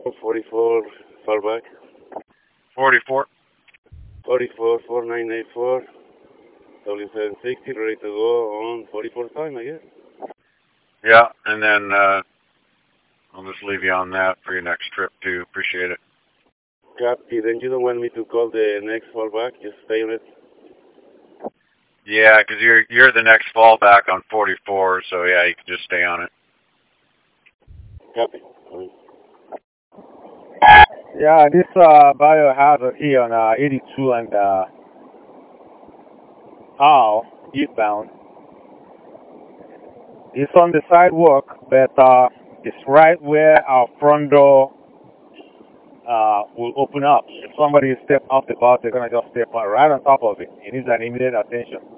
44 fallback. 44. 44 4984. W760 ready to go on 44 time, I guess. Yeah, and then I'll just leave you on that for your next trip too. Appreciate it. Copy. Then you don't want me to call the next fallback. Just stay on it. Yeah, 'cause you're the next fallback on 44, so yeah, you can just stay on it. Copy. Yeah, this biohazard here on 82 and eastbound. It's on the sidewalk, but it's right where our front door will open up. If somebody step off the bus, they're gonna just step right on top of it. It needs an immediate attention.